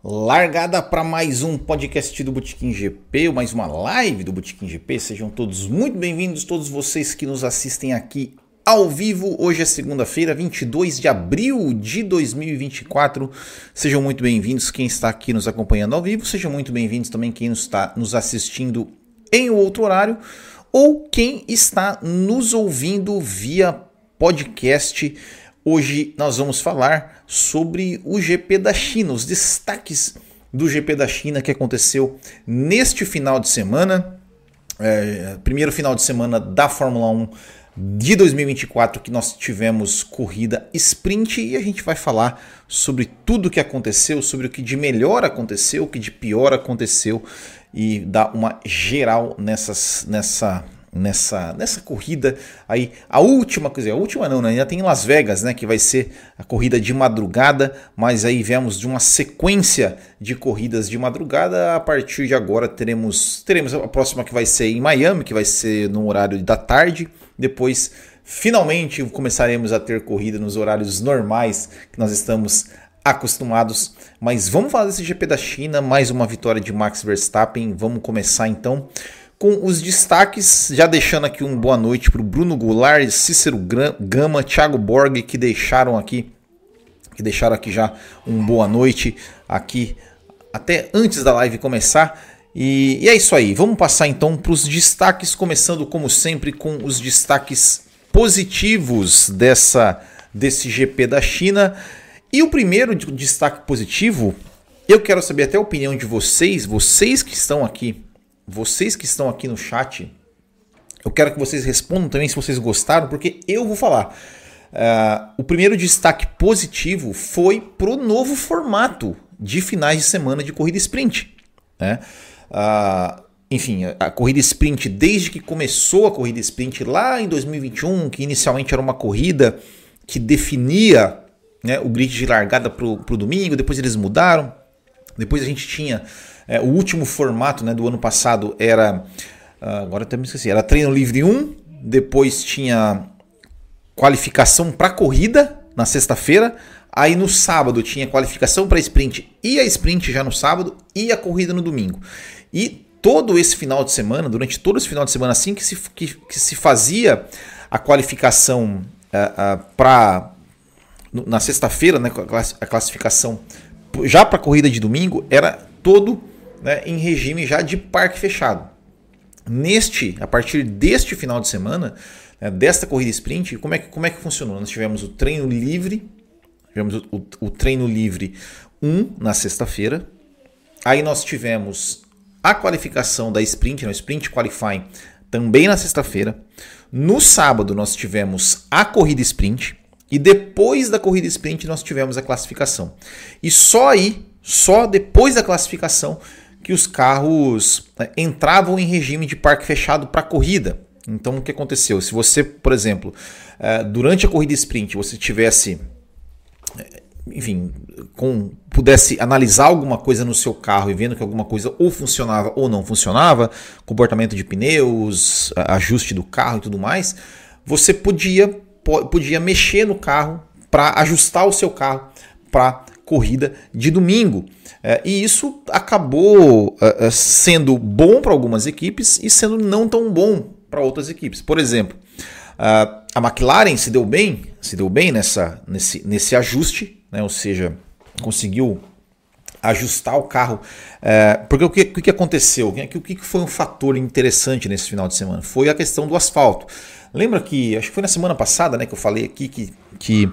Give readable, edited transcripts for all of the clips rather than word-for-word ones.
Largada para mais um podcast do Botequim GP, mais uma live do Botequim GP. Sejam todos muito bem-vindos, todos vocês que nos assistem aqui ao vivo. Hoje é segunda-feira, 22 de abril de 2024. Sejam muito bem-vindos quem está aqui nos acompanhando ao vivo. Sejam muito bem-vindos também quem está nos assistindo em outro horário ou quem está nos ouvindo via podcast. Hoje nós vamos falar sobre o GP da China, os destaques do GP da China que aconteceu neste final de semana, primeiro final de semana da Fórmula 1 de 2024, que nós tivemos corrida sprint, e a gente vai falar sobre tudo o que aconteceu, sobre o que de melhor aconteceu, o que de pior aconteceu e dar uma geral nessa corrida aí, a última não, né? Ainda tem Las Vegas, né, que vai ser a corrida de madrugada, mas aí viemos de uma sequência de corridas de madrugada. A partir de agora teremos a próxima, que vai ser em Miami, que vai ser no horário da tarde. Depois finalmente começaremos a ter corrida nos horários normais que nós estamos acostumados. Mas vamos falar desse GP da China, mais uma vitória de Max Verstappen. Vamos começar então com os destaques, já deixando aqui uma boa noite para o Bruno Goulart, Cícero Gama, Thiago Borg, que deixaram aqui já uma boa noite aqui até antes da live começar. E é isso aí, vamos passar então para os destaques, começando como sempre com os destaques positivos desse GP da China. E o primeiro destaque positivo, eu quero saber até a opinião de vocês que estão aqui no chat. Eu quero que vocês respondam também se vocês gostaram, porque eu vou falar. O primeiro destaque positivo foi pro novo formato de finais de semana de corrida sprint, né? Enfim, a corrida sprint, desde que começou a corrida sprint lá em 2021, que inicialmente era uma corrida que definia, né, o grid de largada pro domingo, depois eles mudaram. Depois a gente tinha o último formato, né, do ano passado, era, agora até me esqueci, era treino livre 1, depois tinha qualificação para corrida na sexta-feira, aí no sábado tinha qualificação para sprint e a sprint já no sábado e a corrida no domingo. E todo esse final de semana, durante todo esse final de semana, assim que se fazia a qualificação na sexta-feira, né, a classificação já para a corrida de domingo, era todo, né, em regime já de parque fechado. A partir deste final de semana, né, desta corrida sprint, como é que funcionou? Nós tivemos o treino livre, o treino livre 1 na sexta-feira, aí nós tivemos a qualificação da sprint, né, o sprint qualifying, também na sexta-feira. No sábado nós tivemos a corrida sprint, e depois da corrida sprint nós tivemos a classificação. E só depois da classificação que os carros entravam em regime de parque fechado para a corrida. Então o que aconteceu? Se você, por exemplo, durante a corrida sprint você tivesse, enfim, pudesse analisar alguma coisa no seu carro e vendo que alguma coisa ou funcionava ou não funcionava, comportamento de pneus, ajuste do carro e tudo mais, você podia mexer no carro para ajustar o seu carro para corrida de domingo. E isso acabou sendo bom para algumas equipes e sendo não tão bom para outras equipes. Por exemplo, a McLaren se deu bem nesse ajuste, né? Ou seja, conseguiu ajustar o carro. Porque o que aconteceu? O que foi um fator interessante nesse final de semana? Foi a questão do asfalto. Lembra que, acho que foi na semana passada, né, que eu falei aqui que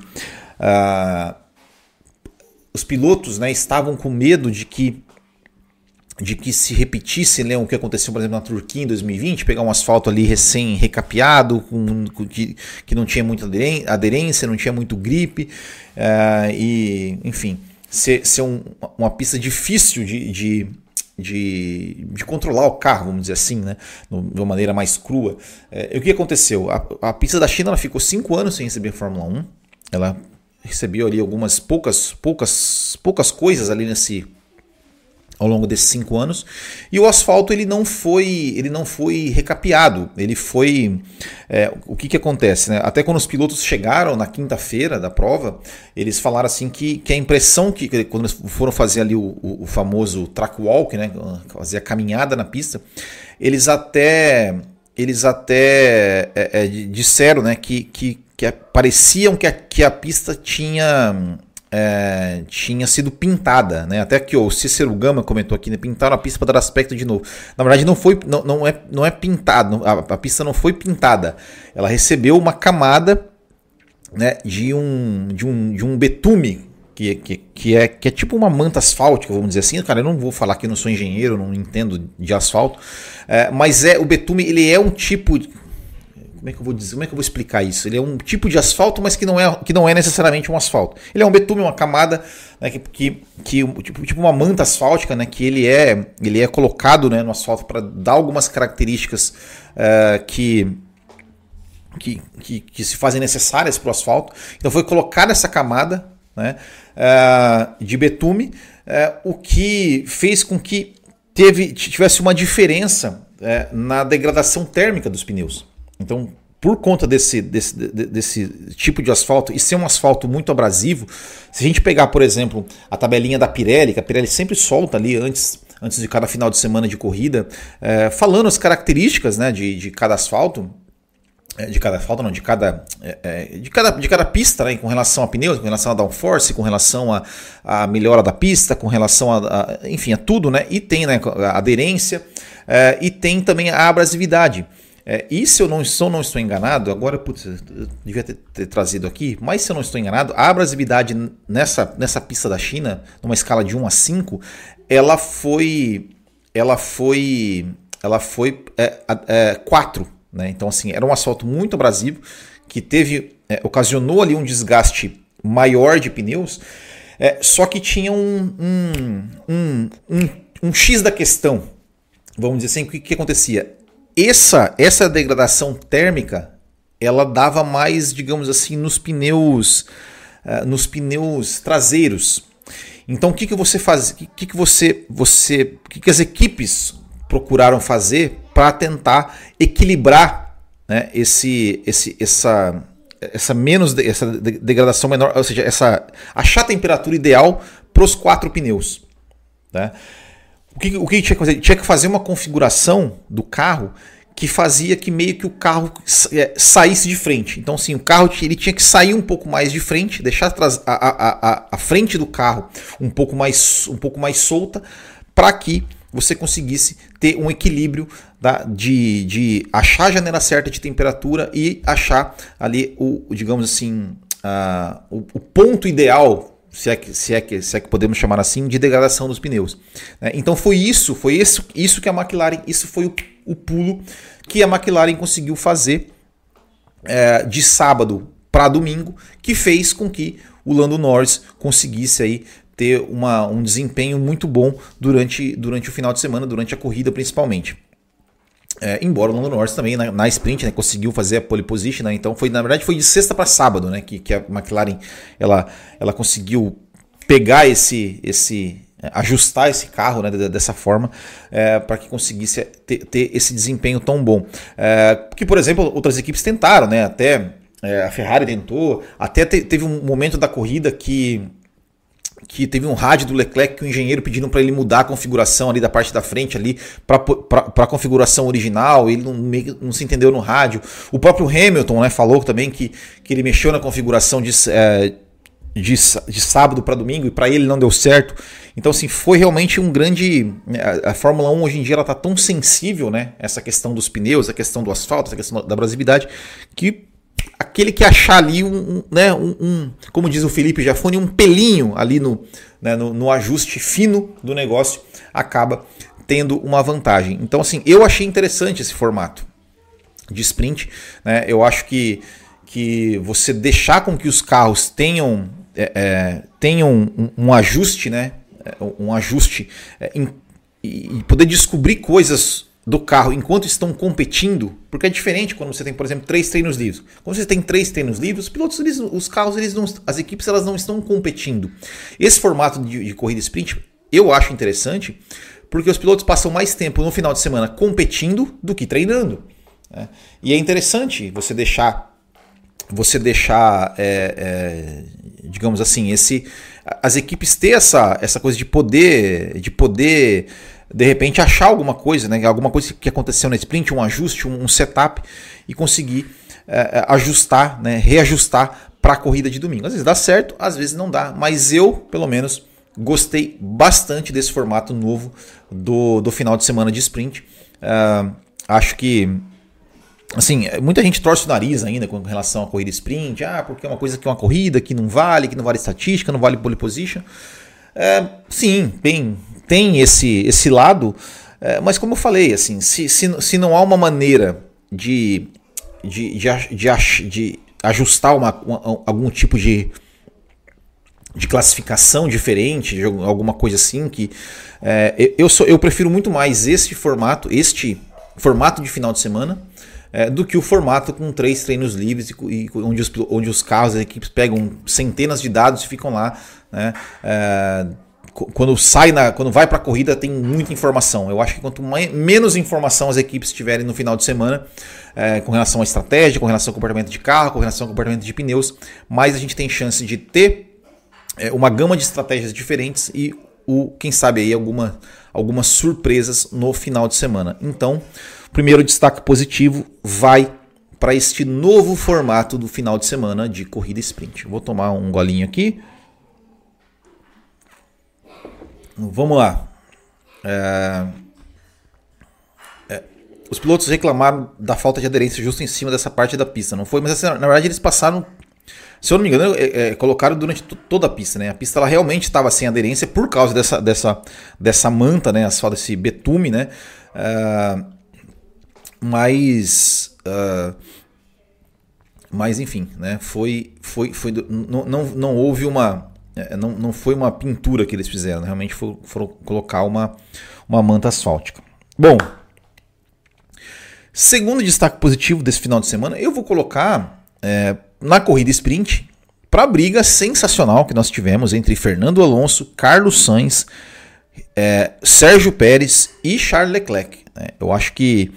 os pilotos, né, estavam com medo de que se repetisse, né, o que aconteceu, por exemplo, na Turquia em 2020, pegar um asfalto ali recém-recapeado, que não tinha muita aderência, não tinha muito grip, e, enfim, ser uma pista difícil de controlar o carro, vamos dizer assim, né, de uma maneira mais crua. E o que aconteceu? A pista da China ela ficou 5 anos sem receber Fórmula 1. Ela recebeu ali algumas poucas coisas ali ao longo desses 5 anos, e o asfalto ele não foi recapeado, ele foi... o que acontece, né? Até quando os pilotos chegaram na quinta-feira da prova, eles falaram assim que a impressão que quando eles foram fazer ali o famoso track walk, né? Fazer a caminhada na pista, eles até disseram, né, que pareciam que a pista tinha sido pintada, né? Até que o Cícero Gama comentou aqui, né? Pintaram a pista para dar aspecto de novo. Na verdade não é pintado, a pista não foi pintada. Ela recebeu uma camada, né, de um betume que é tipo uma manta asfáltica, vamos dizer assim. Cara, eu não vou falar que eu não sou engenheiro, não entendo de asfalto, mas o betume, ele é um tipo de... Como é que eu vou explicar isso? Ele é um tipo de asfalto, mas que não é necessariamente um asfalto. Ele é um betume, uma camada, né, tipo uma manta asfáltica, né, que ele é colocado, né, no asfalto para dar algumas características que se fazem necessárias para o asfalto. Então foi colocada essa camada, né, de betume, o que fez com que tivesse uma diferença na degradação térmica dos pneus. Então, por conta desse tipo de asfalto e ser um asfalto muito abrasivo, se a gente pegar, por exemplo, a tabelinha da Pirelli, que a Pirelli sempre solta ali antes de cada final de semana de corrida, falando as características, né, de cada asfalto, de cada pista, né, com relação a pneus, com relação a downforce, com relação a melhora da pista, com relação enfim, a tudo, né? E tem, né, a aderência, e tem também a abrasividade. E se eu não estou enganado, agora, putz, eu devia ter trazido aqui, mas se eu não estou enganado, a abrasividade nessa pista da China, numa escala de 1 a 5, ela foi 4. Né? Então, assim, era um asfalto muito abrasivo, que ocasionou ali um desgaste maior de pneus, só que tinha um X da questão. Vamos dizer assim, o que acontecia? Essa degradação térmica, ela dava mais, digamos assim, nos pneus traseiros. Então, o que você faz? O que as equipes procuraram fazer para tentar equilibrar, né, essa degradação menor, ou seja, achar a temperatura ideal para os 4 pneus, né? O que tinha que fazer? Tinha que fazer uma configuração do carro que fazia que meio que o carro saísse de frente. Então, sim, o carro ele tinha que sair um pouco mais de frente, deixar a frente do carro um pouco mais solta, para que você conseguisse ter um equilíbrio de achar a janela certa de temperatura e achar ali digamos assim, o ponto ideal, se é que podemos chamar assim, de degradação dos pneus. Então foi isso que a McLaren, isso foi o pulo que a McLaren conseguiu fazer de sábado para domingo, que fez com que o Lando Norris conseguisse aí ter um desempenho muito bom durante o final de semana, durante a corrida principalmente. Embora o Lando Norris também na sprint, né, conseguiu fazer a pole position, né, então na verdade foi de sexta para sábado, né, que a McLaren ela conseguiu pegar ajustar esse carro, né, dessa forma, para que conseguisse ter esse desempenho tão bom. Porque, por exemplo, outras equipes tentaram, né, até a Ferrari tentou, até teve um momento da corrida que teve um rádio do Leclerc que o engenheiro pedindo para ele mudar a configuração ali da parte da frente ali para a configuração original. Ele não se entendeu no rádio. O próprio Hamilton, né, falou também que ele mexeu na configuração de sábado para domingo e para ele não deu certo. Então, assim, foi realmente um grande... A Fórmula 1 hoje em dia ela está tão sensível, né, essa questão dos pneus, a questão do asfalto, essa questão da abrasividade, que aquele que achar ali como diz o Felipe Jafone, um pelinho ali no ajuste fino do negócio, acaba tendo uma vantagem. Então, assim, eu achei interessante esse formato de sprint, né? Eu acho que você deixar com que os carros tenham um ajuste, né? E poder descobrir coisas do carro enquanto estão competindo, porque é diferente quando você tem, por exemplo, 3 treinos livres. Quando você tem 3 treinos livres, os pilotos, os carros, as equipes, elas não estão competindo. Esse formato de corrida sprint eu acho interessante, porque os pilotos passam mais tempo no final de semana competindo do que treinando. Né? E é interessante você deixar digamos assim, as equipes ter essa coisa de poder de repente achar alguma coisa, né? Alguma coisa que aconteceu na sprint, um ajuste, um setup e conseguir ajustar, né? Reajustar para a corrida de domingo. Às vezes dá certo, às vezes não dá, mas eu, pelo menos, gostei bastante desse formato novo do final de semana de sprint. Acho que, assim, muita gente torce o nariz ainda com relação à corrida sprint, porque é uma coisa que é uma corrida, que não vale estatística, não vale pole position. Sim, tem esse lado, mas como eu falei, assim, se não há uma maneira de ajustar algum tipo de classificação diferente, de alguma coisa assim, que eu prefiro muito mais este formato de final de semana, do que o formato com 3 treinos livres e onde os carros, as equipes pegam centenas de dados e ficam lá, né? Quando vai para a corrida tem muita informação. Eu acho que quanto menos informação as equipes tiverem no final de semana, com relação à estratégia, com relação ao comportamento de carro, com relação ao comportamento de pneus, mais a gente tem chance de ter uma gama de estratégias diferentes e quem sabe aí algumas surpresas no final de semana. Então, o primeiro destaque positivo vai para este novo formato do final de semana de corrida sprint. Vou tomar um golinho aqui. Vamos lá. Os pilotos reclamaram da falta de aderência justo em cima dessa parte da pista. Não foi, mas assim, na verdade eles passaram, se eu não me engano, colocaram durante toda a pista. Né? A pista ela realmente estava sem aderência por causa dessa manta, né? Asfalto, desse betume, né? Mas enfim, né? Não houve não foi uma pintura que eles fizeram, realmente foram colocar uma manta asfáltica. Bom, segundo destaque positivo desse final de semana, eu vou colocar na corrida sprint para a briga sensacional que nós tivemos entre Fernando Alonso, Carlos Sainz, Sérgio Pérez e Charles Leclerc. Eu acho que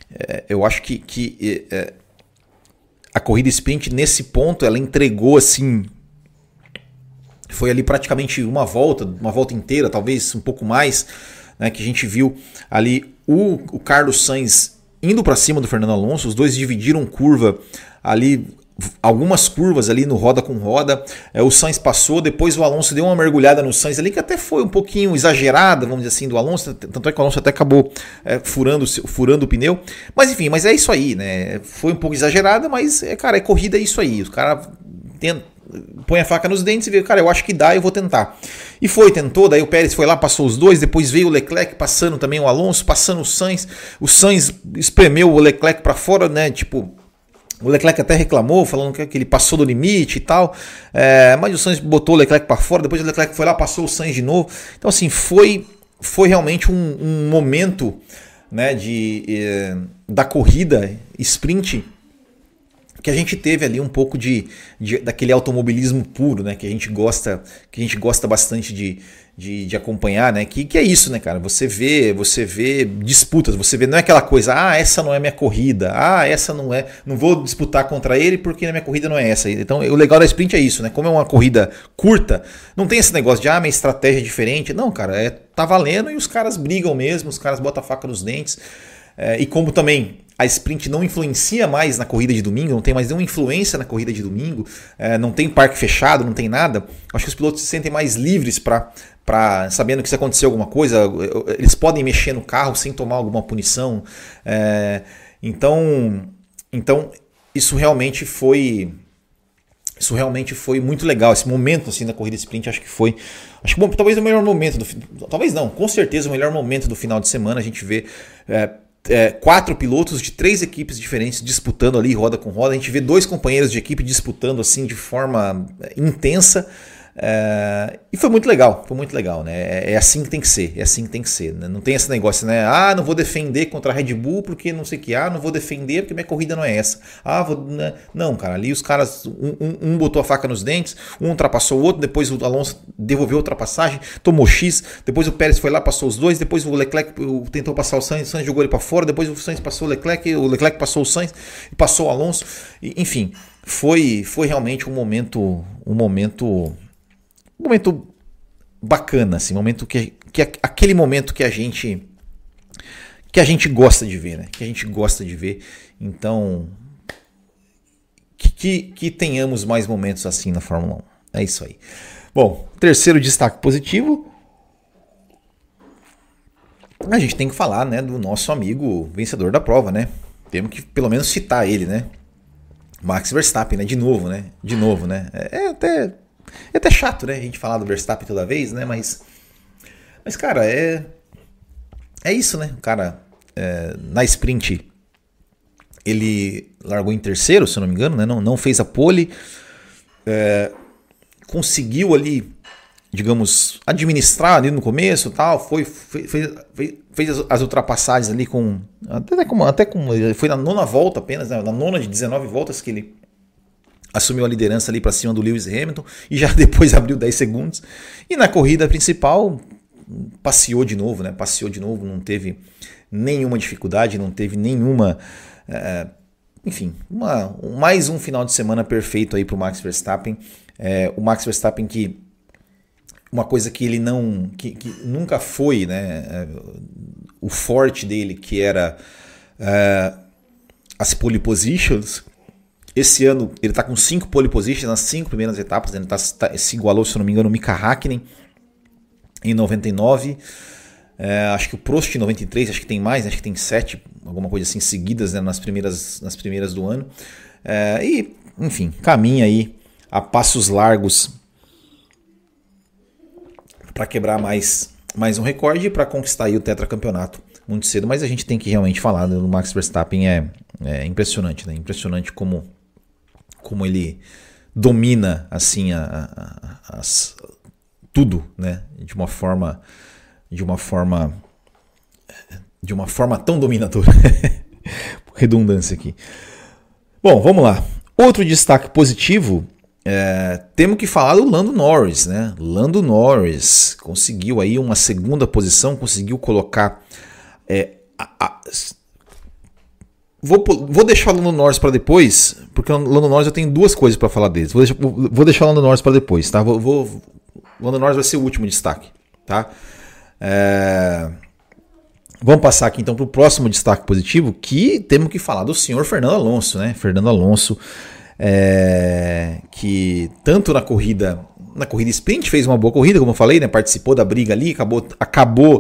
a corrida sprint nesse ponto ela entregou assim. Foi ali praticamente uma volta inteira, talvez um pouco mais, né, que a gente viu ali o Carlos Sainz indo para cima do Fernando Alonso. Os dois dividiram curva ali, algumas curvas ali no roda com roda. O Sainz passou, depois o Alonso deu uma mergulhada no Sainz ali, que até foi um pouquinho exagerada, vamos dizer assim, do Alonso. Tanto é que o Alonso até acabou furando o pneu. Mas enfim, mas é isso aí, né? Foi um pouco exagerada, mas, cara, corrida é isso aí. Os caras põe a faca nos dentes e vê, cara, eu acho que dá, eu vou tentar. E tentou, daí o Pérez foi lá, passou os dois, depois veio o Leclerc passando também o Alonso, passando o Sainz espremeu o Leclerc para fora, né, tipo, o Leclerc até reclamou, falando que ele passou do limite e tal, mas o Sainz botou o Leclerc para fora, depois o Leclerc foi lá, passou o Sainz de novo. Então assim, foi realmente um momento, né, da corrida sprint que a gente teve ali um pouco daquele automobilismo puro, né, que a gente gosta bastante de acompanhar, né, que é isso, né, cara, você vê disputas, não é aquela coisa, essa não é minha corrida, essa não vou disputar contra ele porque na minha corrida não é essa. Então o legal da sprint é isso, né, como é uma corrida curta, não tem esse negócio de minha estratégia é diferente, não, cara, tá valendo e os caras brigam mesmo, os caras botam a faca nos dentes, e como também a sprint não influencia mais na corrida de domingo, não tem mais nenhuma influência na corrida de domingo, não tem parque fechado, não tem nada. Acho que os pilotos se sentem mais livres para sabendo que se acontecer alguma coisa, eles podem mexer no carro sem tomar alguma punição. Então isso realmente foi muito legal. Esse momento assim da corrida sprint, acho que bom, talvez o melhor momento talvez não, com certeza o melhor momento do final de semana. A gente vê 4 pilotos de 3 equipes diferentes disputando ali roda com roda. A gente vê 2 companheiros de equipe disputando assim de forma intensa. E foi muito legal, né? É assim que tem que ser, né? Não tem esse negócio, né? Não vou defender contra a Red Bull porque não sei o que, não vou defender porque minha corrida não é essa. Né? Não, cara, ali os caras, um botou a faca nos dentes, um ultrapassou o outro, depois o Alonso devolveu a ultrapassagem, tomou X, depois o Pérez foi lá, passou os dois, depois o Leclerc tentou passar o Sainz jogou ele para fora, depois o Sainz passou o Leclerc passou o Sainz e passou o Alonso, enfim, foi realmente um momento bacana, assim, aquele momento que a gente gosta de ver, né? Que a gente gosta de ver. Então, que tenhamos mais momentos assim na Fórmula 1. É isso aí. Bom, terceiro destaque positivo. A gente tem que falar, né, do nosso amigo vencedor da prova, né? Temos que pelo menos citar ele, né? Max Verstappen, né? De novo, né? É até chato, né? A gente falar do Verstappen toda vez, né? Mas cara, é isso, né? O cara, na sprint, ele largou em terceiro, se eu não me engano, né? Não fez a pole. Conseguiu ali, digamos, administrar ali no começo, tal. Fez as ultrapassagens ali foi na nona volta apenas, né? Na nona de 19 voltas que ele assumiu a liderança ali para cima do Lewis Hamilton e já depois abriu 10 segundos. E na corrida principal passeou de novo, né? Não teve nenhuma dificuldade, não teve nenhuma... enfim, mais um final de semana perfeito aí para o Max Verstappen. O Max Verstappen que... Uma coisa que ele não... que nunca foi, né? O forte dele, que era as pole positions. Esse ano ele está com 5 pole positions nas 5 primeiras etapas. Ele se igualou, se eu não me engano, o Mika Häkkinen em 99. Acho que o Prost em 93, acho que tem mais, acho que tem 7, alguma coisa assim, seguidas, né, nas primeiras do ano. E, enfim, caminha aí a passos largos para quebrar mais um recorde e para conquistar aí o tetracampeonato muito cedo. Mas a gente tem que realmente falar do Max Verstappen, é impressionante, né? Impressionante como ele domina assim tudo, né? De uma forma tão dominadora. Redundância aqui. Bom, vamos lá. Outro destaque positivo, temos que falar do Lando Norris, né? Lando Norris conseguiu aí uma segunda posição, conseguiu colocar... Vou deixar o Lando Norris para depois, porque o Lando Norris eu tenho duas coisas para falar deles. Vou deixar o Lando Norris para depois, tá? O Lando Norris vai ser o último destaque, tá? Vamos passar aqui então para o próximo destaque positivo, que temos que falar do senhor Fernando Alonso, né? Fernando Alonso, que tanto na corrida sprint fez uma boa corrida, como eu falei, né? Participou da briga ali, acabou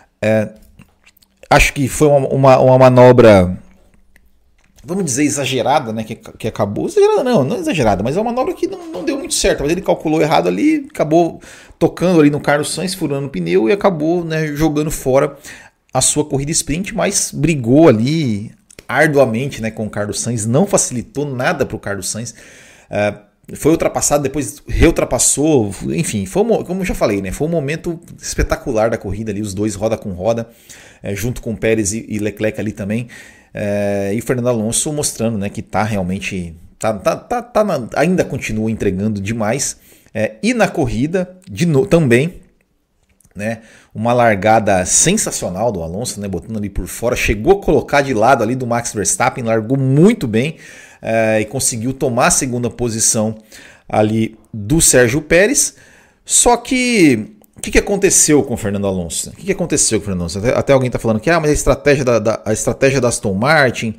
acho que foi uma manobra, vamos dizer, exagerada, né? Que acabou. Exagerada não exagerada, mas é uma manobra que não deu muito certo. Mas ele calculou errado ali, acabou tocando ali no Carlos Sainz, furando o pneu e acabou, né, jogando fora a sua corrida sprint, mas brigou ali arduamente, né, com o Carlos Sainz, não facilitou nada para o Carlos Sainz. Foi ultrapassado, depois reultrapassou, enfim, como eu já falei, né, foi um momento espetacular da corrida ali, os dois roda com roda, junto com Pérez e Leclerc ali também. E o Fernando Alonso mostrando, né, que tá realmente ainda continua entregando demais. E na corrida também, né, uma largada sensacional do Alonso, né, botando ali por fora, chegou a colocar de lado ali do Max Verstappen, largou muito bem e conseguiu tomar a segunda posição ali do Sérgio Pérez. Só que o que aconteceu com o Fernando Alonso? O que aconteceu com o Fernando Alonso? Até alguém está falando que mas a estratégia da Aston Martin.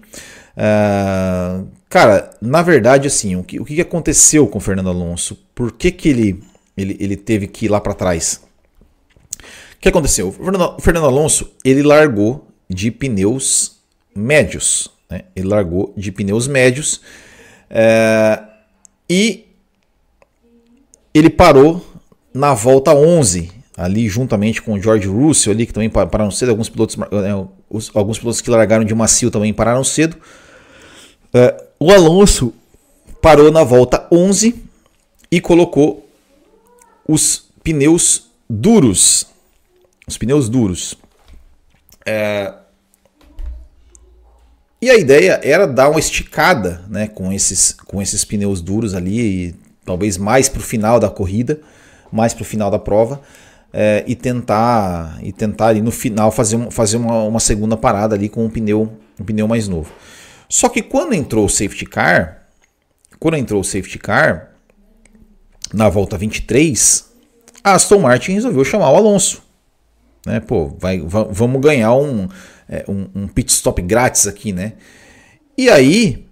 Cara, na verdade, assim, o que aconteceu com o Fernando Alonso? Por que ele teve que ir lá para trás? O que aconteceu? O Fernando Alonso, ele largou de pneus médios. Né? Ele largou de pneus médios e ele parou na volta 11, ali juntamente com o George Russell, ali, que também pararam cedo. Alguns pilotos que largaram de macio também pararam cedo. O Alonso parou na volta 11 e colocou os pneus duros. Os pneus duros. E a ideia era dar uma esticada, né, com esses pneus duros ali, e talvez mais para o final da corrida, mais para o final da prova, e tentar ali no final fazer uma segunda parada ali com um pneu mais novo. Só que quando entrou o safety car, na volta 23, a Aston Martin resolveu chamar o Alonso. Né? Vamos ganhar um pit stop grátis aqui, né? E aí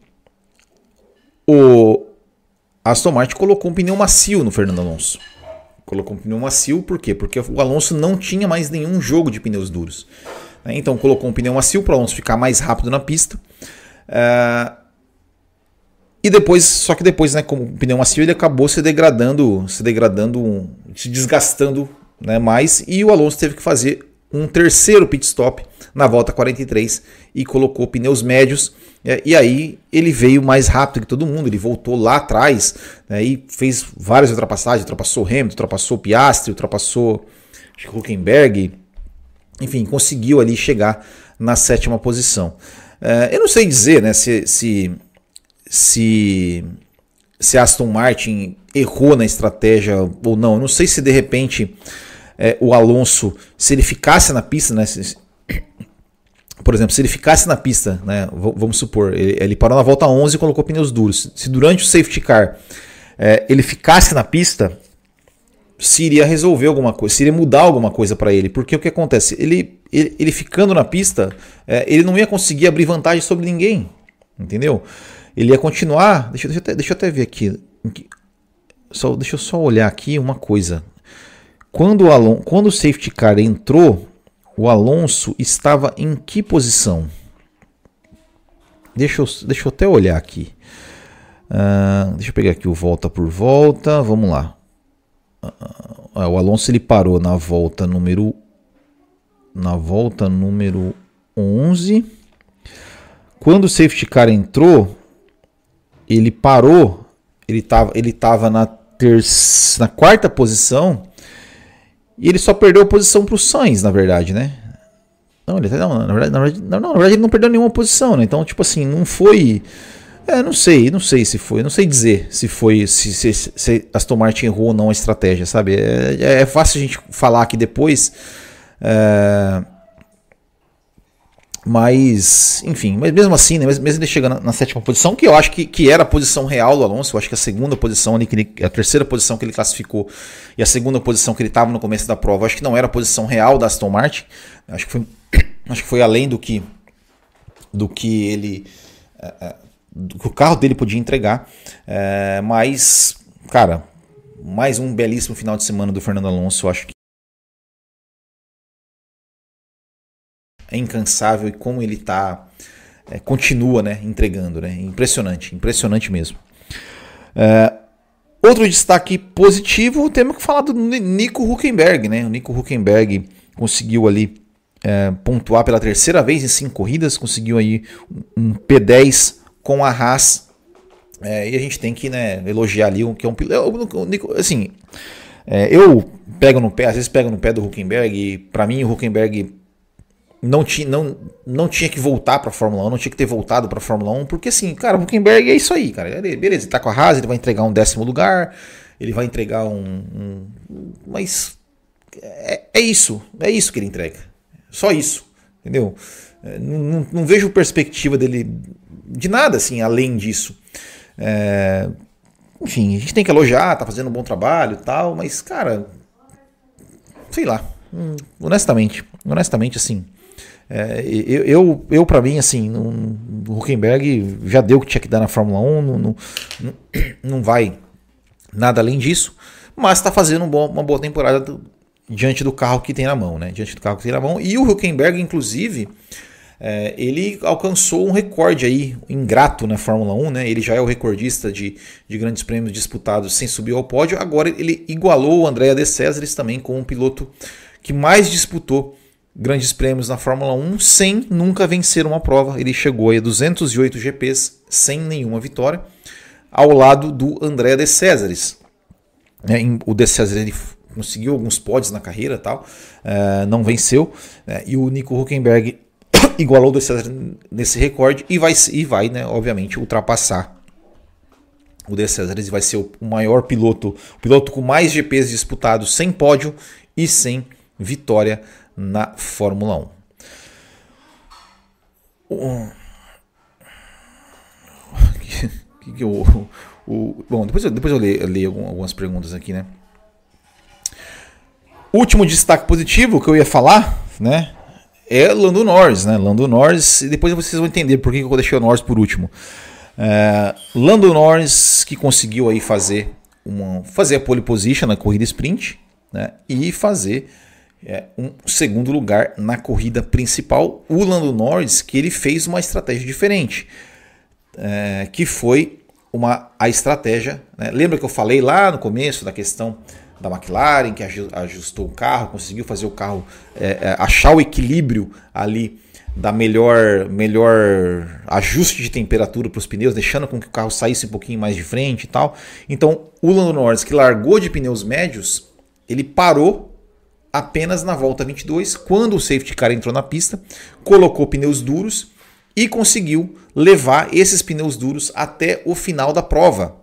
o Aston Martin colocou um pneu macio no Fernando Alonso. Colocou um pneu macio, por quê? Porque o Alonso não tinha mais nenhum jogo de pneus duros. Então colocou um pneu macio para o Alonso ficar mais rápido na pista. Só que depois, né, como o pneu macio, ele acabou se desgastando, né, mais, e o Alonso teve que fazer um terceiro pit stop na volta 43 e colocou pneus médios, e aí ele veio mais rápido que todo mundo, ele voltou lá atrás, né, e fez várias ultrapassagens, ultrapassou Hamilton, ultrapassou Piastri, ultrapassou Hülkenberg, enfim, conseguiu ali chegar na 7ª posição. Eu não sei dizer, né, se a Aston Martin errou na estratégia ou não. Eu não sei se de repente o Alonso, se ele ficasse na pista, né, por exemplo, se ele ficasse na pista, né, vamos supor, ele parou na volta 11 e colocou pneus duros. Se durante o safety car ele ficasse na pista, se iria resolver alguma coisa, se iria mudar alguma coisa para ele. Porque o que acontece? Ele ficando na pista, ele não ia conseguir abrir vantagem sobre ninguém, entendeu? Ele ia continuar. Deixa eu até ver aqui. Deixa eu só olhar aqui uma coisa. Quando o safety car entrou, o Alonso estava em que posição? Deixa eu até olhar aqui. Deixa eu pegar aqui o volta por volta. Vamos lá. O Alonso ele parou na volta número 11. Quando o safety car entrou, ele parou, ele estava na 4ª posição, e ele só perdeu a posição para o Sainz, na verdade, né? Na verdade ele não perdeu nenhuma posição, né? Então, tipo assim, não foi... não sei se foi, não sei dizer se Aston Martin errou ou não a estratégia, sabe? É fácil a gente falar aqui depois, mas, enfim, mas mesmo assim, né, mesmo ele chegando na 7ª posição, que eu acho que era a posição real do Alonso, eu acho que a segunda posição ali, a terceira posição que ele classificou e a segunda posição que ele estava no começo da prova, eu acho que não era a posição real da Aston Martin, acho que foi além do que ele... do que o carro dele podia entregar, mas, cara, mais um belíssimo final de semana do Fernando Alonso. Eu acho que é incansável e como ele continua, né, entregando, né, impressionante mesmo. Outro destaque positivo, temos que falar do Nico Hülkenberg, né? O Nico Hülkenberg conseguiu ali pontuar pela 3ª vez em 5 corridas, conseguiu aí um P10 com a Haas, e a gente tem que, né, elogiar ali que é um piloto. Assim, eu às vezes pego no pé do Hülkenberg, e para mim o Hülkenberg não tinha que voltar para a Fórmula 1, não tinha que ter voltado para a Fórmula 1, porque assim, cara, o Hülkenberg é isso aí, cara, beleza, ele tá com a Haas, ele vai entregar um 10º lugar, ele vai entregar mas é isso que ele entrega, só isso, entendeu? Não vejo perspectiva dele de nada assim além disso. Enfim, a gente tem que elogiar, tá fazendo um bom trabalho e tal, mas, cara, sei lá, honestamente assim, eu para mim, assim, o Hülkenberg já deu o que tinha que dar na Fórmula 1, não vai nada além disso, mas está fazendo uma boa temporada diante do carro que tem na mão, né? E o Hülkenberg, inclusive, ele alcançou um recorde aí ingrato na Fórmula 1, né? Ele já é o recordista de grandes prêmios disputados sem subir ao pódio. Agora ele igualou o Andrea De Cesaris também como um piloto que mais disputou grandes prêmios na Fórmula 1 sem nunca vencer uma prova. Ele chegou a 208 GPs sem nenhuma vitória, ao lado do Andrea De Cesaris. né? O De César ele conseguiu alguns pódios na carreira, tal, não venceu, né? E o Nico Hülkenberg igualou o De César nesse recorde e vai, né, obviamente, ultrapassar o De César. Ele vai ser o maior piloto, o piloto com mais GPs disputados sem pódio e sem vitória na Fórmula 1. Bom, depois eu leio algumas perguntas aqui, né? Último destaque positivo que eu ia falar, né, é Lando Norris, né? Lando Norris, e depois vocês vão entender por que eu deixei o Norris por último. Lando Norris, que conseguiu aí fazer a pole position na corrida sprint, né, e fazer um segundo lugar na corrida principal. O Lando Norris, que ele fez uma estratégia diferente, que foi a estratégia, né? Lembra que eu falei lá no começo da questão da McLaren, que ajustou o carro, conseguiu fazer o carro achar o equilíbrio ali da melhor ajuste de temperatura para os pneus, deixando com que o carro saísse um pouquinho mais de frente e tal. Então o Lando Norris, que largou de pneus médios, ele parou apenas na volta 22, quando o safety car entrou na pista, colocou pneus duros e conseguiu levar esses pneus duros até o final da prova.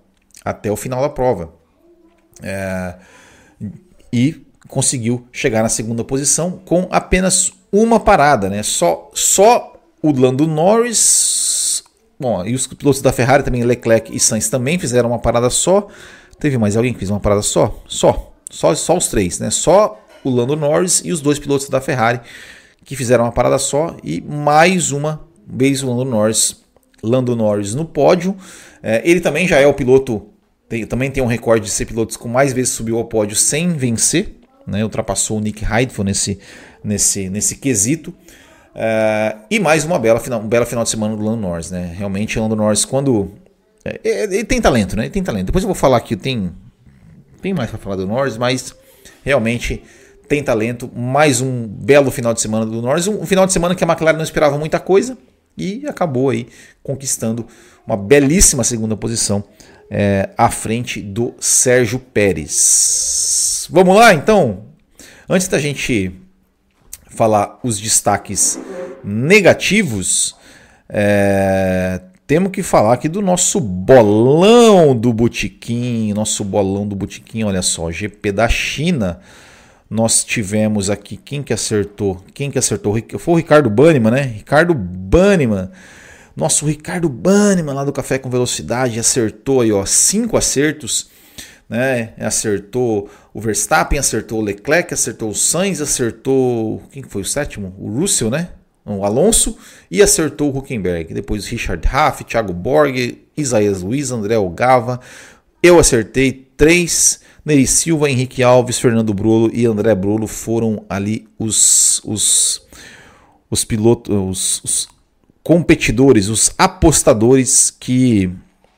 E conseguiu chegar na segunda posição com apenas uma parada, né? Só o Lando Norris, bom, e os pilotos da Ferrari também, Leclerc e Sainz, também fizeram uma parada só. Teve mais alguém que fez uma parada só? Só os três, né? Só o Lando Norris e os dois pilotos da Ferrari que fizeram uma parada só, e mais uma vez o Lando Norris no pódio. Ele também já é o piloto, também tem um recorde de ser piloto com mais vezes subiu ao pódio sem vencer, né? Ultrapassou o Nick Heidfeld nesse quesito. E mais um belo final de semana do Lando Norris, né? Realmente o Lando Norris, quando ele tem talento, né? Ele tem talento. Depois eu vou falar que tem mais para falar do Norris, mas realmente tem talento. Mais um belo final de semana do Norris, um final de semana que a McLaren não esperava muita coisa e acabou aí conquistando uma belíssima segunda posição à frente do Sérgio Pérez. Vamos lá, então? Antes da gente falar os destaques negativos, temos que falar aqui do nosso bolão do Botequim. Olha só, GP da China. Nós tivemos aqui, quem que acertou? Foi o Ricardo Banniman, né? Nosso Ricardo Banniman lá do Café com Velocidade acertou aí, ó, 5 acertos, né? Acertou o Verstappen, acertou o Leclerc, acertou o Sainz, acertou, quem foi o sétimo? O Russell, né? O Alonso, e acertou o Hülkenberg. Depois o Richard Raff, Thiago Borg, Isaías Luiz, André Ogava. Eu acertei 3. Neri Silva, Henrique Alves, Fernando Brolo e André Brolo foram ali os pilotos, os competidores, os apostadores que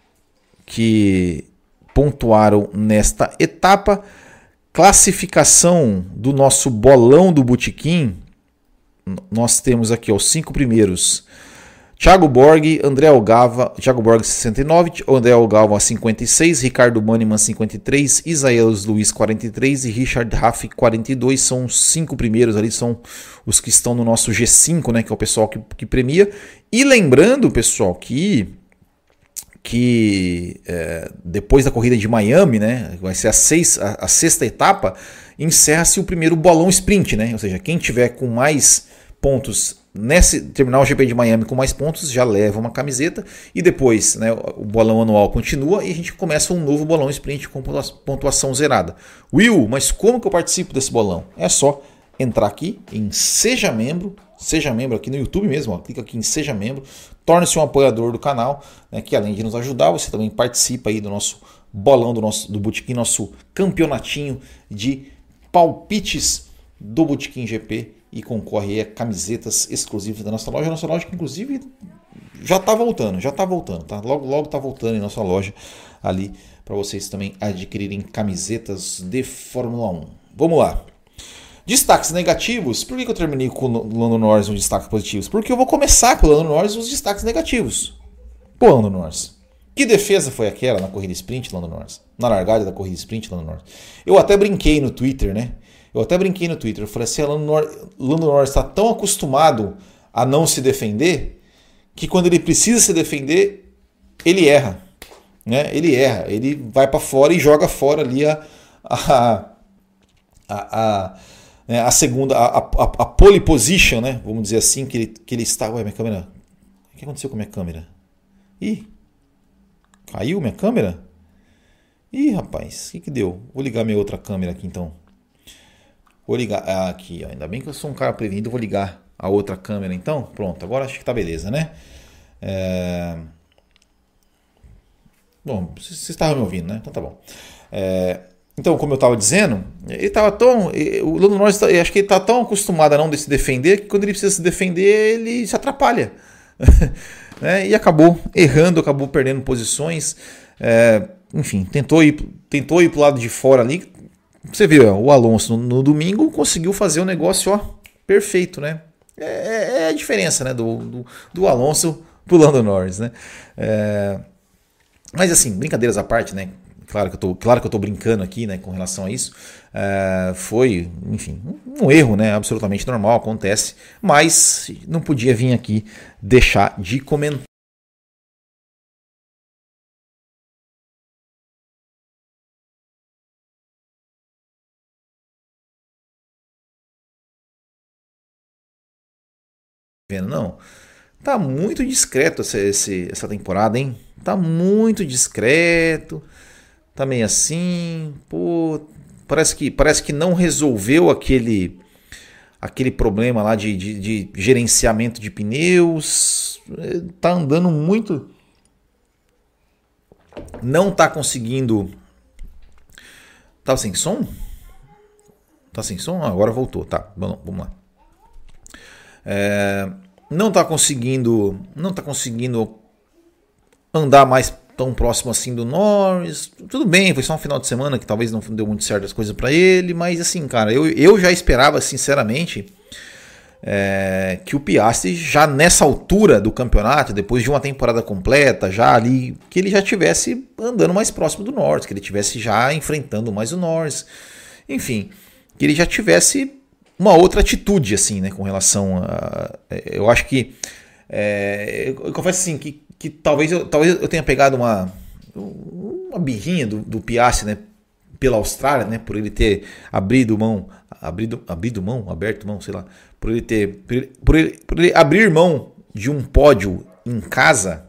pontuaram nesta etapa. Classificação do nosso bolão do Botequim. Nós temos aqui os 5 primeiros: Thiago Borg, André Ogava, Thiago Borg 69, André Ogava 56, Ricardo Banniman 53, Isaías Luiz 43 e Richard Raff 42. São os 5 primeiros ali, são os que estão no nosso G5, né, que é o pessoal que premia. E lembrando, pessoal, que depois da corrida de Miami, né, vai ser a sexta etapa, encerra-se o primeiro bolão sprint, né? Ou seja, quem tiver com mais pontos terminar o GP de Miami com mais pontos já leva uma camiseta, e depois, né, o bolão anual continua e a gente começa um novo bolão sprint com pontuação zerada. Will, mas como que eu participo desse bolão? É só entrar aqui em Seja Membro aqui no YouTube mesmo, ó, clica aqui em Seja Membro, torne-se um apoiador do canal, né, que além de nos ajudar, você também participa aí do nosso bolão do Botequim, nosso campeonatinho de palpites do Botequim GP, e concorre aí a camisetas exclusivas da nossa loja que inclusive já está voltando, tá? Logo está voltando em nossa loja ali para vocês também adquirirem camisetas de Fórmula 1. Vamos lá. Destaques negativos. Por que eu terminei com o Lando Norris nos destaques positivos? Porque eu vou começar com o Lando Norris os destaques negativos. Pô, Lando Norris, o Que defesa foi aquela na corrida sprint, Lando Norris? Na largada da corrida sprint, Lando Norris. Eu até brinquei no Twitter, né? Eu falei assim, Lando Norris está tão acostumado a não se defender que quando ele precisa se defender, ele erra. Né? Ele vai para fora e joga fora ali a segunda, a pole position, né? Vamos dizer assim, que ele está... Ué, minha câmera... O que aconteceu com a minha câmera? Ih, caiu minha câmera? Ih, rapaz, o que deu? Vou ligar minha outra câmera aqui então. Vou ligar aqui, ó. Ainda bem que eu sou um cara prevenido, vou ligar a outra câmera então. Pronto, agora acho que tá beleza, né? Bom, vocês estavam me ouvindo, né? Então tá bom. Então, como eu estava dizendo, o Lando Norris, acho que ele está tão acostumado a não se defender que quando ele precisa se defender, ele se atrapalha. Né? E acabou errando, acabou perdendo posições. Enfim, tentou ir para o lado de fora ali. Você viu, o Alonso no domingo conseguiu fazer o negócio perfeito, né? É a diferença, né, do Alonso pro Lando Norris, né? Mas assim, brincadeiras à parte, né? Claro que eu tô brincando aqui, né, com relação a isso. Foi, enfim, um erro, né, absolutamente normal, acontece, mas não podia vir aqui deixar de comentar. Não, tá muito discreto essa temporada, hein? Tá muito discreto. Tá meio assim, pô, parece que não resolveu aquele problema lá de gerenciamento de pneus. Tá andando muito, não tá conseguindo. Tá sem som? Tá sem som? Agora voltou, tá, vamos lá. Não tá conseguindo andar mais tão próximo assim do Norris. Tudo bem, foi só um final de semana que talvez não deu muito certo as coisas para ele, mas assim, cara, eu já esperava sinceramente que o Piastri já nessa altura do campeonato, depois de uma temporada completa, já ali, que ele já tivesse andando mais próximo do Norris, que ele tivesse já enfrentando mais o Norris, enfim, que ele já tivesse uma outra atitude assim, né, com relação a... Eu acho que eu confesso assim que talvez eu tenha pegado uma birrinha do Piastri, né, pela Austrália, né, por ele ter aberto mão, sei lá, por ele abrir mão de um pódio em casa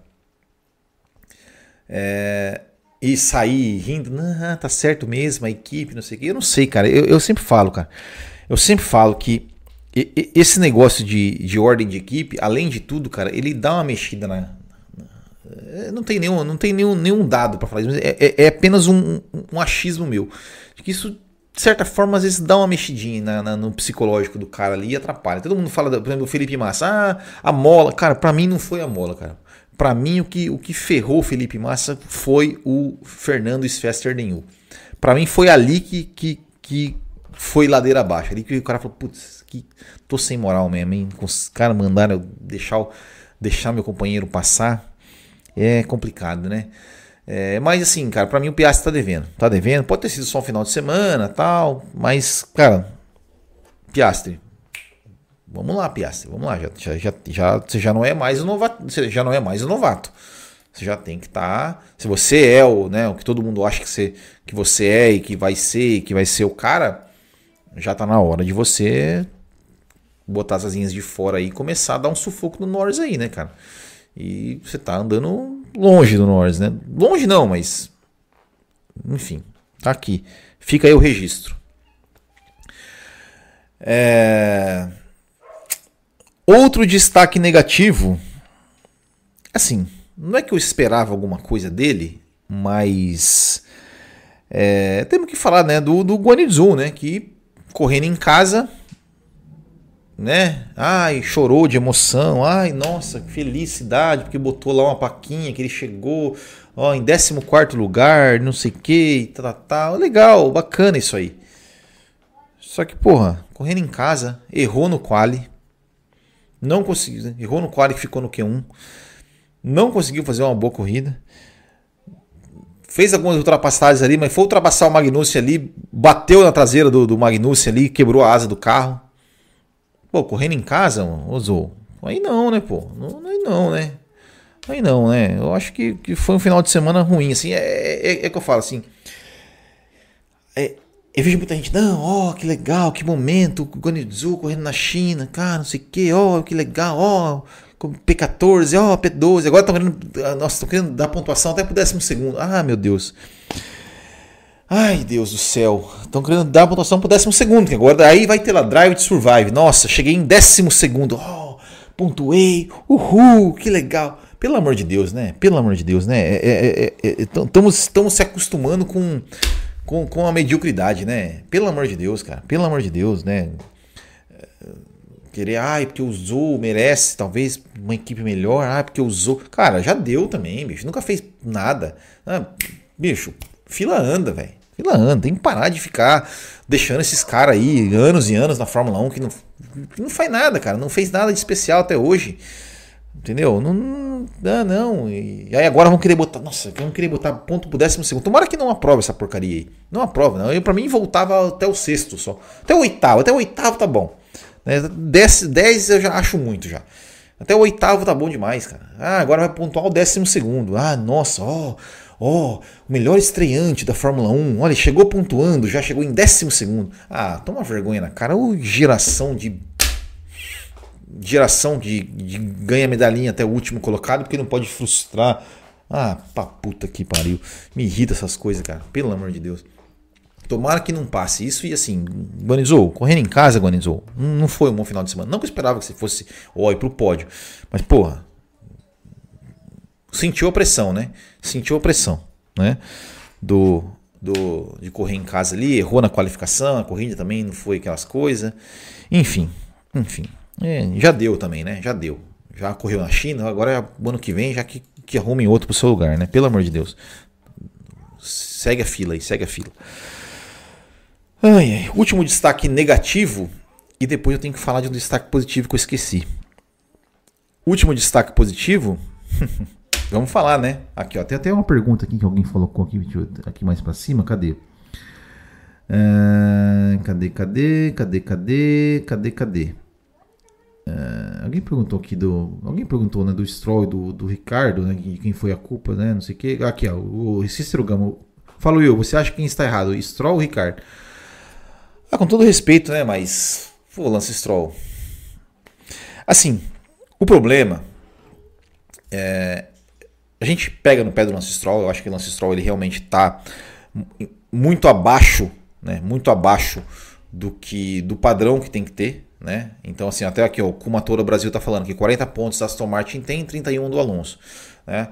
e sair rindo, não, tá certo mesmo, a equipe, não sei o que, eu não sei, cara, eu sempre falo, cara, que esse negócio de ordem de equipe, além de tudo, cara, ele dá uma mexida não tem nenhum dado para falar isso, mas é apenas um achismo meu. Que isso, de certa forma, às vezes dá uma mexidinha no psicológico do cara ali e atrapalha. Todo mundo fala, por exemplo, do Felipe Massa, a mola. Cara, para mim não foi a mola, cara. Para mim o que ferrou o Felipe Massa foi o Fernando Schwarzenegger. Para mim foi ali que foi ladeira abaixo. Ali que o cara falou, putz, tô sem moral mesmo, hein? Os caras mandaram eu deixar meu companheiro passar. É complicado, né? Mas assim, cara, pra mim o Piastri tá devendo. Pode ter sido só um final de semana, tal, mas, cara, Piastri, vamos lá, você já não é mais o novato, você já tem que estar, se você é o que todo mundo acha que você é e que vai ser o cara, já tá na hora de você botar as asinhas de fora aí e começar a dar um sufoco no Norris aí, né, cara? E você tá andando longe do Norris, né? Longe não, mas... Enfim, tá aqui. Fica aí o registro. Outro destaque negativo... Assim, não é que eu esperava alguma coisa dele, mas... temos que falar, né, do Guan Yu Zhou, né? Que correndo em casa... né? Ai, chorou de emoção. Ai, nossa, que felicidade, porque botou lá uma plaquinha que ele chegou em 14º lugar, não sei o que, tal. Legal, bacana isso aí. Só que, porra, correndo em casa, errou no quali. Não conseguiu, né? Errou no quali que ficou no Q1. Não conseguiu fazer uma boa corrida. fez algumas ultrapassagens ali, mas foi ultrapassar o Magnussen ali, bateu na traseira do Magnussen ali, quebrou a asa do carro. Pô, correndo em casa, ô Zou, aí não, né, pô? Aí não, né? Aí não, né? Eu acho que foi um final de semana ruim, assim, é que eu falo, assim, eu vejo muita gente, não, ó, que legal, que momento, o Guanyu correndo na China, cara, não sei o que, ó, que legal, ó, P14, ó, P12, agora estão querendo dar pontuação até pro 12º, ah, meu Deus. Ai, Deus do céu, estão querendo dar pontuação pro 12º, que agora aí vai ter lá, Drive to Survive, nossa, cheguei em 12º, ó, pontuei, uhul, que legal. Pelo amor de Deus, né? Pelo amor de Deus, né? Estamos se acostumando com a mediocridade, né? Pelo amor de Deus, cara. Pelo amor de Deus, né? Querer, porque o Zou merece talvez uma equipe melhor. Porque o Zou... Cara, já deu também, bicho. Nunca fez nada. Bicho, fila anda, velho. Fila anda. Tem que parar de ficar deixando esses caras aí anos e anos na Fórmula 1 que não faz nada, cara. Não fez nada de especial até hoje. Entendeu? Não. E aí agora vão querer botar. Nossa, vão querer botar ponto pro 12º. Tomara que não aprove essa porcaria aí. Não aprova, não. Pra mim voltava até o 6º só. Até o 8º. Até o 8º tá bom. 10 eu já acho muito já. Até o 8º tá bom demais, cara. Agora vai pontuar o 12º. Nossa, ó. O melhor estreante da Fórmula 1. Olha, chegou pontuando, já chegou em 12º. Toma vergonha na cara. Geração de ganha medalhinha até o último colocado, porque não pode frustrar. Pra puta que pariu. Me irrita essas coisas, cara. Pelo amor de Deus. Tomara que não passe isso. E assim, Guanyu, correndo em casa, Guanyu, não foi um bom final de semana. Não que eu esperava que você fosse ir pro pódio. Mas, porra, sentiu a pressão, né? Sentiu a pressão, né? De correr em casa ali. Errou na qualificação. A corrida também não foi aquelas coisas. Enfim. Já deu também, né? Já deu. Já correu na China, agora o ano que vem já que arrumem outro pro seu lugar, né? Pelo amor de Deus. Segue a fila aí, segue a fila. Último destaque negativo, e depois eu tenho que falar de um destaque positivo que eu esqueci. Último destaque positivo, vamos falar, né? Aqui, ó, tem até uma pergunta aqui que alguém colocou aqui mais pra cima, cadê? Cadê? Alguém perguntou aqui né, do Stroll e do Ricardo, né, quem foi a culpa, né, não sei o que. Aqui, ó, o Cícero Gama. Fala, Will, você acha que quem está errado, Stroll ou Ricardo? Com todo respeito, né, mas Lance Stroll. Assim, o problema a gente pega no pé do Lance Stroll. Eu acho que o Lance Stroll ele realmente está muito abaixo, né, muito abaixo do padrão que tem que ter. Né? Então, assim, até aqui, o Kumatora Brasil está falando que 40 pontos da Aston Martin tem, 31 do Alonso. Né?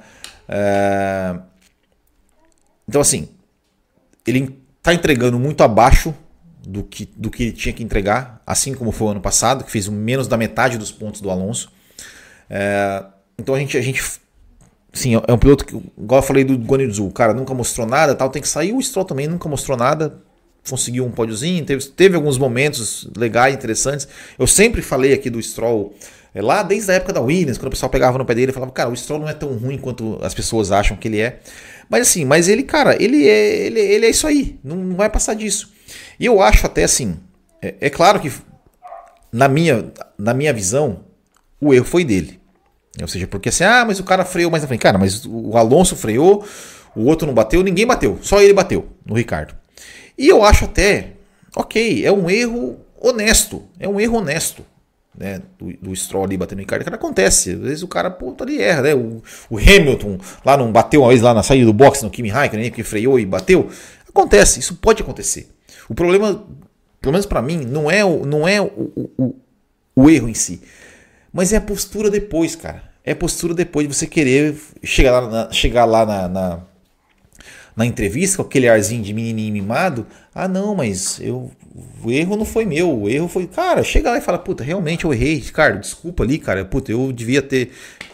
Então, assim, ele está entregando muito abaixo do que ele tinha que entregar, assim como foi o ano passado, que fez menos da metade dos pontos do Alonso. Então, a gente sim, é um piloto que, igual eu falei do Guanyu, o cara nunca mostrou nada, tal, tem que sair. O Stroll também nunca mostrou nada. Conseguiu um pódiozinho, teve alguns momentos legais, interessantes. Eu sempre falei aqui do Stroll, lá desde a época da Williams, quando o pessoal pegava no pé dele e falava, cara, o Stroll não é tão ruim quanto as pessoas acham que ele é. Mas assim, ele, cara, ele é isso aí, não vai passar disso. E eu acho até assim, é claro que na minha visão, o erro foi dele. Ou seja, porque assim, mas o cara freou mais na frente. Cara, mas o Alonso freou, o outro não bateu, ninguém bateu, só ele bateu no Ricardo. E eu acho até, ok, é um erro honesto, né, do Stroll ali batendo no Ricardo, que acontece, às vezes o cara ali erra, né, o Hamilton lá não bateu uma vez lá na saída do box no Kimi Raikkonen, que freou e bateu, acontece, isso pode acontecer. O problema, pelo menos pra mim, não é o erro em si, mas é a postura depois, cara, é a postura depois de você querer chegar lá na entrevista com aquele arzinho de menininho mimado, não, mas o erro não foi meu, o erro foi... Cara, chega lá e fala, puta, realmente eu errei, Ricardo, desculpa ali, cara, puta, eu devia ter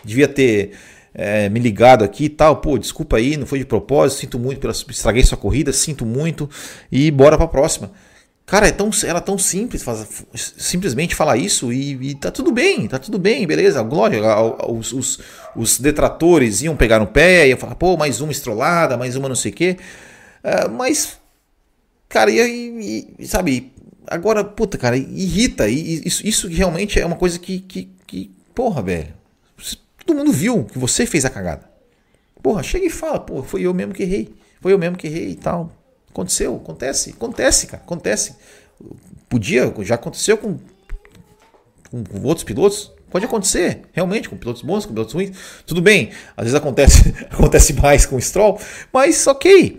me ligado aqui e tal, pô, desculpa aí, não foi de propósito, sinto muito, estraguei sua corrida, sinto muito, e bora pra próxima. Cara, era tão simples simplesmente falar isso e tá tudo bem, beleza. Glória, os detratores iam pegar no pé, iam falar, pô, mais uma estrolada, mais uma não sei o quê. Mas, cara, sabe, agora, puta, cara, irrita. Isso realmente é uma coisa que, porra, velho, todo mundo viu que você fez a cagada. Porra, chega e fala, pô, foi eu mesmo que errei e tal. Acontece, cara, acontece. Já aconteceu com outros pilotos, pode acontecer, realmente, com pilotos bons, com pilotos ruins, tudo bem, às vezes acontece mais com o Stroll, mas ok.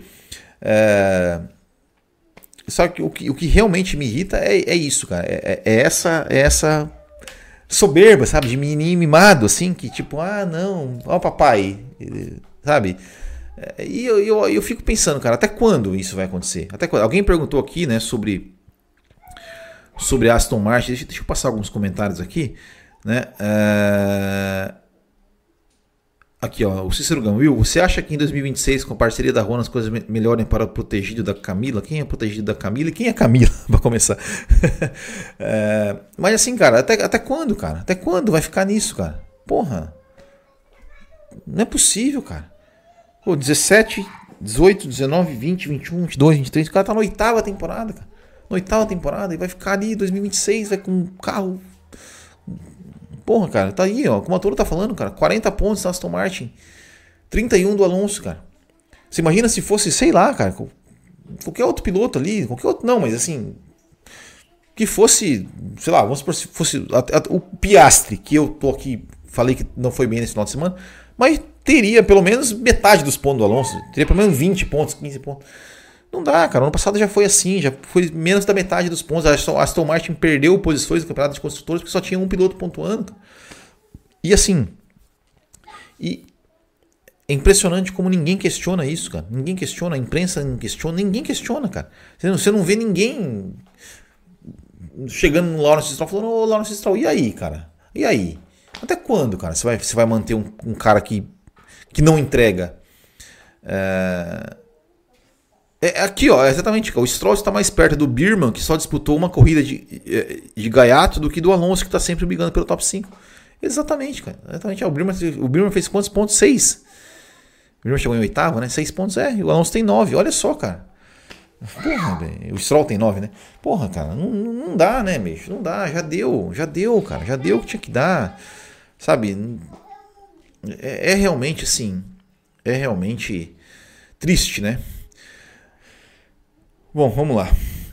Só que o que realmente me irrita é isso, cara, é essa soberba, sabe, de menino mimado, assim, que tipo, não, ó papai, sabe. E eu fico pensando, cara, até quando isso vai acontecer? Até quando? Alguém perguntou aqui, né, sobre Aston Martin. Deixa eu passar alguns comentários aqui, né? Aqui, ó, o Cícero Gamil, você acha que em 2026, com a parceria da Honda, as coisas melhorem para o protegido da Camila? Quem é protegido da Camila e quem é Camila, para começar? Mas assim, cara, até quando, cara? Até quando vai ficar nisso, cara? Porra, não é possível, cara. Pô, 17, 18, 19, 20, 21, 22, 23, o cara tá na 8ª temporada, cara. Na 8ª temporada e vai ficar ali 2026, vai com um carro. Porra, cara, tá aí, ó. Como a Toro tá falando, cara, 40 pontos da Aston Martin, 31 do Alonso, cara. Você imagina se fosse, sei lá, cara, qualquer outro piloto ali, qualquer outro, não, mas assim, que fosse, sei lá, vamos supor se fosse o Piastri, que eu tô aqui, falei que não foi bem nesse final de semana, mas teria pelo menos metade dos pontos do Alonso, teria pelo menos 20 pontos, 15 pontos. Não dá, cara. Ano passado já foi assim, já foi menos da metade dos pontos. A Aston Martin perdeu posições no campeonato de construtores porque só tinha um piloto pontuando. E assim, é impressionante como ninguém questiona isso, cara. Ninguém questiona, a imprensa não questiona, ninguém questiona, cara. Você não vê ninguém chegando no Lawrence Stroll falando, ô Lawrence Stroll, e aí, cara? E aí? Até quando, cara, você vai manter um cara que não entrega? Aqui, ó, exatamente. O Stroll está mais perto do Birman, que só disputou uma corrida de gaiato, do que do Alonso, que está sempre brigando pelo top 5. Exatamente, cara. Exatamente. O Birman fez quantos pontos? 6. O Birman chegou em 8º, né? 6 pontos, e o Alonso tem 9. Olha só, cara. Porra, velho. O Stroll tem 9, né? Porra, cara, não dá, né, bicho? Não dá. Já deu, cara. Já deu o que tinha que dar. Sabe? É realmente assim. É realmente triste, né? Bom, vamos lá.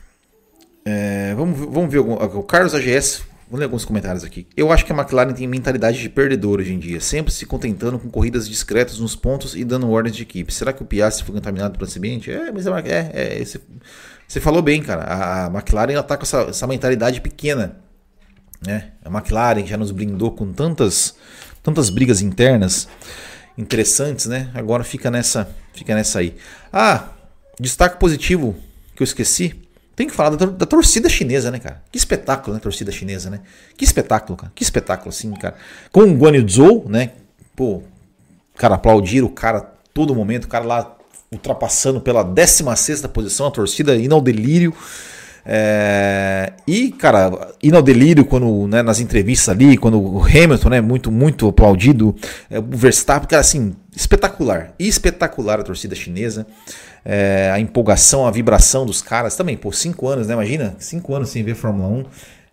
Vamos ver o Carlos AGS. Vou ler alguns comentários aqui. Eu acho que a McLaren tem mentalidade de perdedor hoje em dia, sempre se contentando com corridas discretas nos pontos e dando ordens de equipe. Será que o Piastri foi contaminado pelo acidente? Mas você falou bem, cara. A McLaren ela tá com essa mentalidade pequena, né? A McLaren já nos blindou com tantas brigas internas interessantes, né? Agora fica nessa aí. Destaque positivo que eu esqueci. Tem que falar da torcida chinesa, né, cara? Que espetáculo, né, torcida chinesa, né? Que espetáculo, cara. Que espetáculo, assim, cara. Com o Guan Yu Zhou, né? Pô, cara, aplaudir o cara todo momento. O cara lá ultrapassando pela 16ª posição. A torcida indo ao delírio. E, cara, indo ao delírio quando, né, nas entrevistas ali, quando o Hamilton, né, muito aplaudido. O Verstappen, cara, assim, espetacular a torcida chinesa. A empolgação, a vibração dos caras também, 5 anos, né? Imagina, 5 anos sem ver Fórmula 1.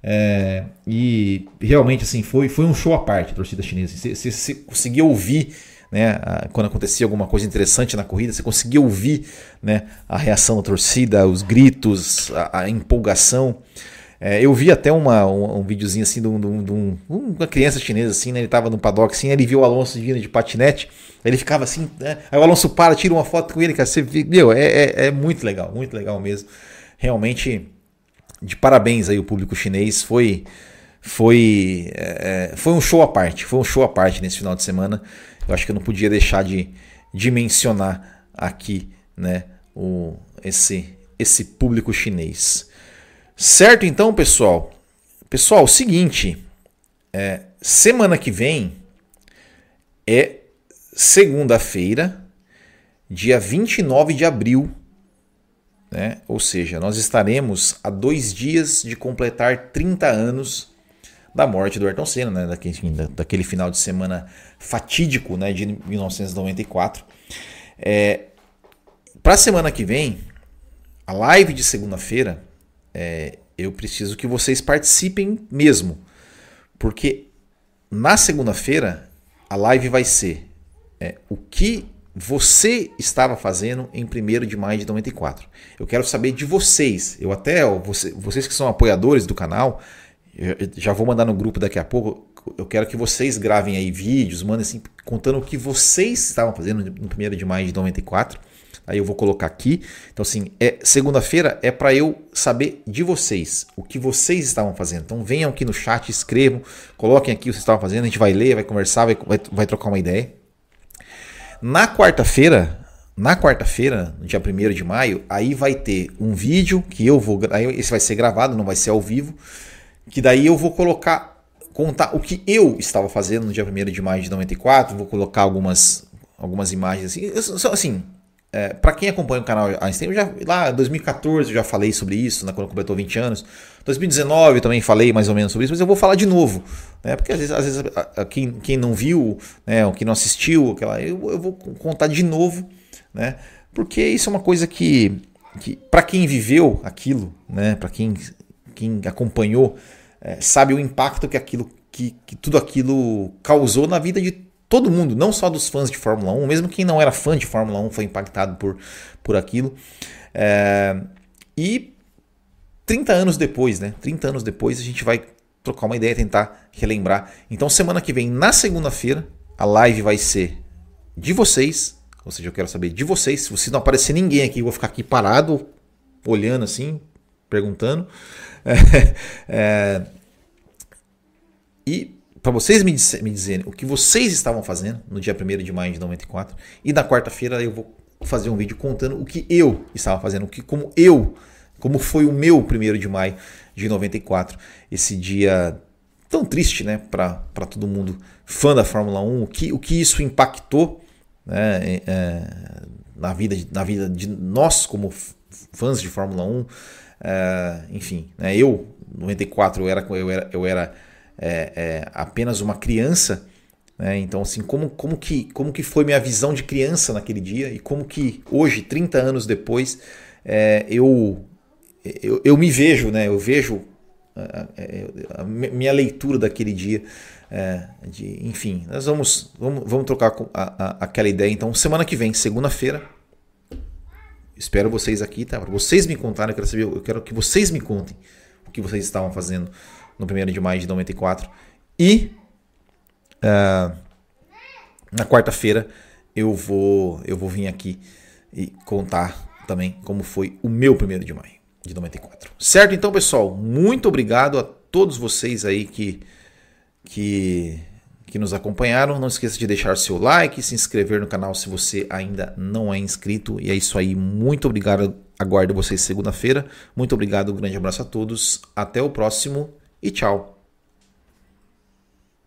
E realmente, assim, foi um show à parte a torcida chinesa. Você conseguia ouvir, né, quando acontecia alguma coisa interessante na corrida, você conseguia ouvir, né, a reação da torcida, os gritos, a empolgação. Eu vi até um videozinho assim de uma criança chinesa, assim, né? Ele tava no paddock, assim, ele viu o Alonso vindo de patinete, ele ficava assim, né? Aí o Alonso tira uma foto com ele, cara. Você vê, meu, é muito legal mesmo. Realmente, de parabéns aí o público chinês. Foi um show à parte nesse final de semana. Eu acho que eu não podia deixar de mencionar aqui, né, esse público chinês. Certo, então, pessoal? Pessoal, seguinte, semana que vem é segunda-feira, dia 29 de abril, né? Ou seja, nós estaremos a 2 dias de completar 30 anos da morte do Ayrton Senna, né? Daquele final de semana fatídico, né? De 1994. Para a semana que vem, a live de segunda-feira, eu preciso que vocês participem mesmo, porque na segunda-feira a live vai ser o que você estava fazendo em 1º de maio de 94. Eu quero saber de vocês. Vocês que são apoiadores do canal, eu já vou mandar no grupo daqui a pouco. Eu quero que vocês gravem aí vídeos, mandem assim, contando o que vocês estavam fazendo no 1º de maio de 94. Aí eu vou colocar aqui. Então assim, segunda-feira é para eu saber de vocês, o que vocês estavam fazendo. Então venham aqui no chat, escrevam, coloquem aqui o que vocês estavam fazendo, a gente vai ler, vai conversar, vai trocar uma ideia. Na quarta-feira, no dia 1º de maio, aí vai ter um vídeo que eu vou... Esse vai ser gravado, não vai ser ao vivo. Que daí eu vou contar o que eu estava fazendo no dia 1º de maio de 94. Vou colocar algumas imagens assim. Para quem acompanha o canal Einstein, lá em 2014 eu já falei sobre isso, né, quando completou 20 anos. 2019 eu também falei mais ou menos sobre isso, mas eu vou falar de novo, né, porque às vezes quem não viu, né, ou quem não assistiu, eu vou contar de novo, né, porque isso é uma coisa que para quem viveu aquilo, né, para quem acompanhou, sabe o impacto que tudo aquilo causou na vida de todo mundo, não só dos fãs de Fórmula 1, mesmo quem não era fã de Fórmula 1 foi impactado por aquilo. E 30 anos depois, né? 30 anos depois a gente vai trocar uma ideia, tentar relembrar. Então semana que vem, na segunda-feira, a live vai ser de vocês, ou seja, eu quero saber de vocês. Se não aparecer ninguém aqui, eu vou ficar aqui parado, olhando assim, perguntando. E para vocês me dizerem o que vocês estavam fazendo no dia 1º de maio de 94. E na quarta-feira eu vou fazer um vídeo contando o que eu estava fazendo, como foi o meu 1º de maio de 94. Esse dia tão triste, né, para todo mundo fã da Fórmula 1, o que isso impactou, né, na vida de nós como fãs de Fórmula 1. Enfim, né, eu, em 94, eu era apenas uma criança, né? Então assim, como que foi minha visão de criança naquele dia e como que hoje, 30 anos depois, eu me vejo, né? Eu vejo a minha leitura daquele dia, enfim, nós vamos trocar aquela ideia. Então semana que vem, segunda-feira, espero vocês aqui, tá? Para vocês me contarem, eu quero que vocês me contem o que vocês estavam fazendo no 1º de maio de 94. E na quarta-feira eu vou vir aqui e contar também como foi o meu 1º de maio de 94. Certo? Então, pessoal, muito obrigado a todos vocês aí que nos acompanharam. Não esqueça de deixar seu like, se inscrever no canal se você ainda não é inscrito. E é isso aí. Muito obrigado. Aguardo vocês segunda-feira. Muito obrigado. Um grande abraço a todos. Até o próximo. E tchau.